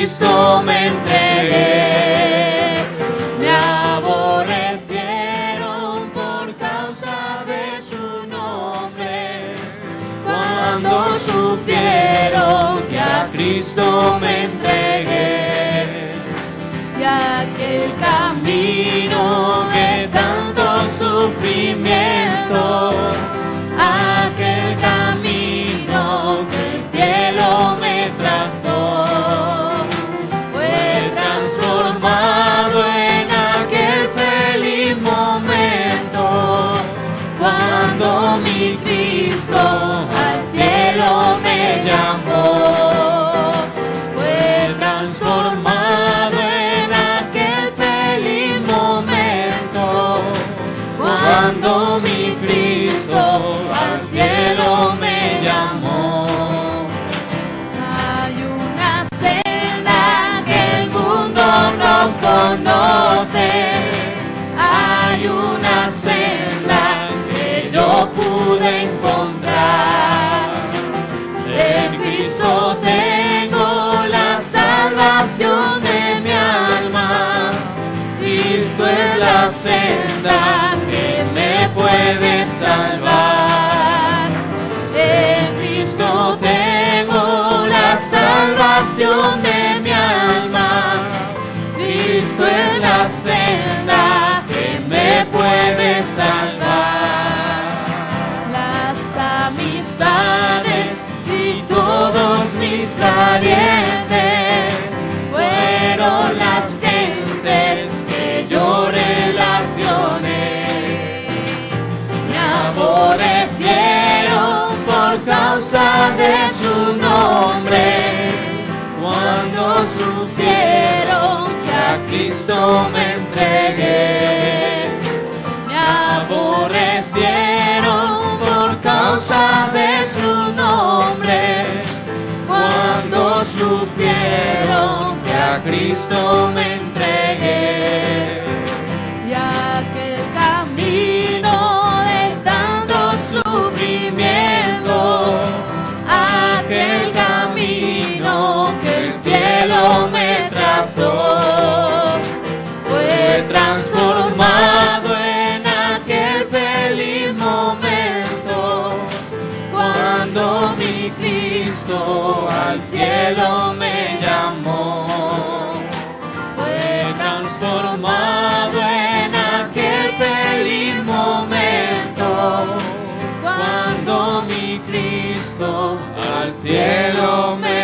Cristo me entregué. Me aborrecieron por causa de su nombre, cuando supieron que a Cristo me entregué. Y aquel camino de tanto sufrimiento, aquel camino que el cielo me trazó, fue transformado en aquel feliz momento, cuando mi Cristo al cielo me llamó. Fue transformado en aquel feliz momento, cuando mi Cristo al cielo me llamó. Hay una senda que el mundo no conoce, hay una senda que yo pude encontrar. En Cristo tengo la salvación de mi alma, Cristo es la senda que me puede salvar. En Cristo tengo la salvación de mi alma, Cristo es la senda que me puede salvar. Las amistades y todos mis parientes fueron las gentes que yo relacioné. Me aborrecieron por causa de su nombre, cuando supieron que a Cristo me entregué. Me aborrecieron por causa de su nombre, cuando supieron que a Cristo me entregué. Y aquel camino de tanto sufrimiento, aquel camino que el cielo me trazó, fue transformado en aquel feliz momento, cuando mi Cristo al cielo me llamó. Fue transformado en aquel feliz momento, cuando mi Cristo al cielo me